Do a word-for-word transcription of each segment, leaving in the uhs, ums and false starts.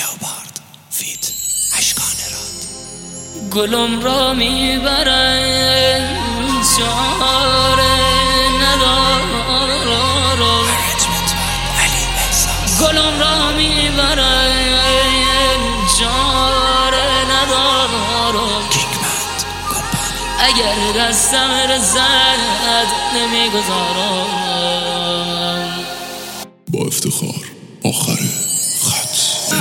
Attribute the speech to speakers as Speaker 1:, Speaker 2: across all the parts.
Speaker 1: لئوپارد فیت اشکان راد.
Speaker 2: گلم را میبرن چاره ندارم، گلم را میبرن چاره ندارم، اگر دستم رسد نمیگذارم.
Speaker 1: با افتخار آخر خط.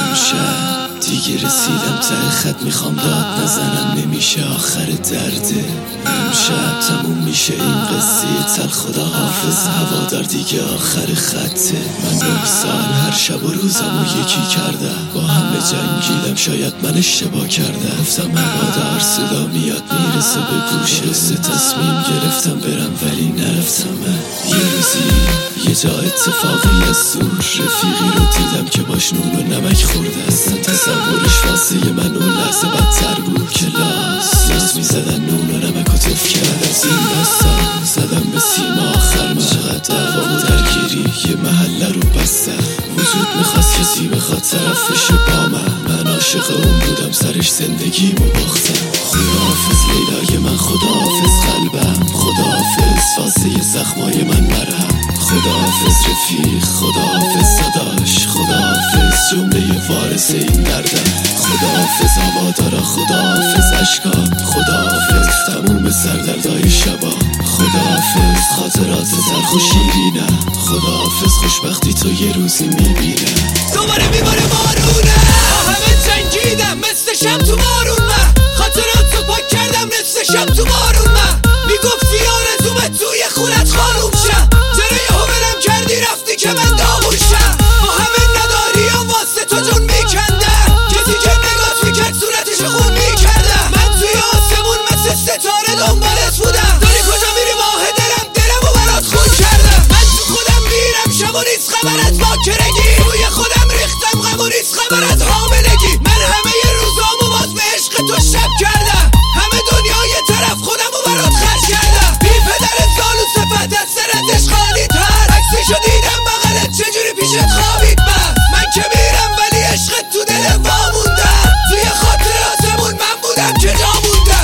Speaker 1: امشب دیگه رسیدم ته خط، میخوام داد نزنم نمیشه آخر درده. امشب تموم میشه این قصه تل، خدا حافظ هوادار دیگه آخر خطه. من نه سال هر شب و روزمو یکی کردم، با همه جنگیدم شاید من اشتباه کردم. گفتم هوادار صدا میاد میرسه به گوشه، سه تصمیم گرفتم برم ولی نرفتم. من یه روزی یه جا اتفاقی از دور رفیقی رو دیدم که باش نون و نمک خورده. اصلا تصورش واسه من اون لحظه بدتر بود که لاس لاس میزدن نون و نمک و تف کرد. از این دستان زدم به سیما آخر من، چقدر دعوا و درگیری یه محله رو بستن. وجود میخواست کسی بخواد طرفش با من، من عاشق اون بودم سرش زندگیمو باختم. خداحافظ لیلای من، خداحافظ قلبم، خداحافظ واسه زخمای من مرهم، خداحافظ رفیق، خداحافظ صداش، خداحافظ جمله وارث این دردم، خداحافظ هوادارا، خداحافظ اشکان، خداحافظ تموم سردردای شبا، خداحافظ خاطرات تلخ و شیرینم، خداحافظ خوشبختی تو یه روزی میبینم.
Speaker 3: دوباره میباره بارونه، با همه جنگیدم مثل شب تو بارون. من خاطرات رو پاک کردم نصف شب تو بارون. من میگفتی آرزومه توی خونت خانوم شم، چرا یهو ولم کردی رفتی که من داغون شم. با همه نداری هم واسه تو جون میکندم، کسی که نگات میکرد صورتش خون میکردم. من توی آسمون مثل ستاره دنبالت بودم، داری کجا میری ماه دلم دلمو برات خون کردم. من تو خودم میرم شب و نیست خبرت باکرگی، توی خودم ریختم غم و نیست خبرت حاملگی. من همه ی روزامو باز به عشق تو شب کردم، همه دنیای طرف خودمو برات خرج کردم. بی پدر زالو صفت از سرتش خالی تر، عکسشو دیدم بغلت چجوری پیشت خوابید. من من که میرم ولی عشقت تو دل واموندم، توی خاطراتمون من بودم که جا موندم.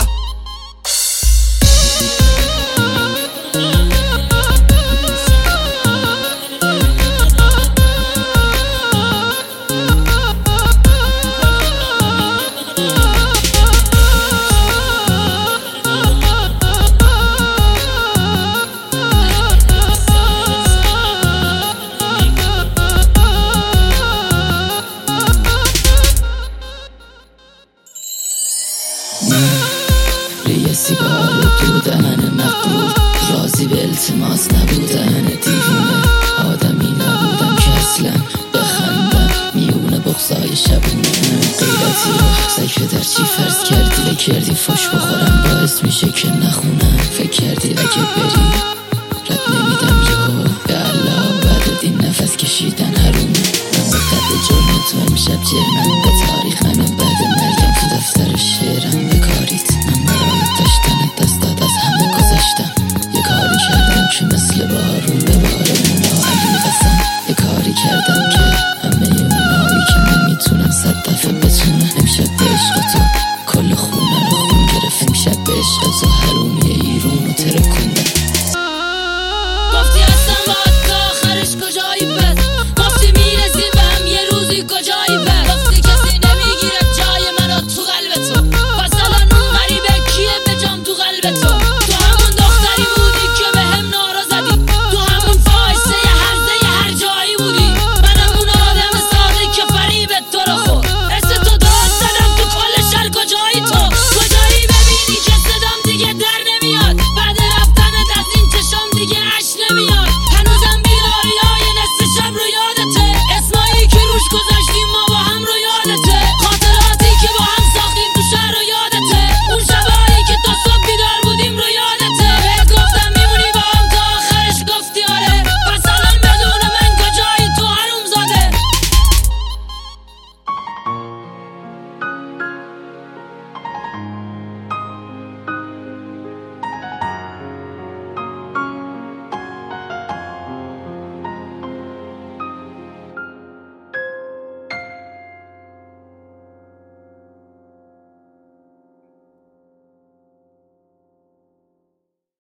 Speaker 2: یه سیگار رو تو دهن مغرور، راضی به التماس نبودن دیوونه. آدمی نبودم که اصلا بخندم میونه بغضای شبونه. غیرتی رو سکه در چی فرض کردی، فکر کردی فش بخورم باعث میشه که نخونم. فکر کردی اگه بری رد نمیدم یهو، به الله بعد این نفس کشیدن حرومه. من به قد جرم تو امشب جرمم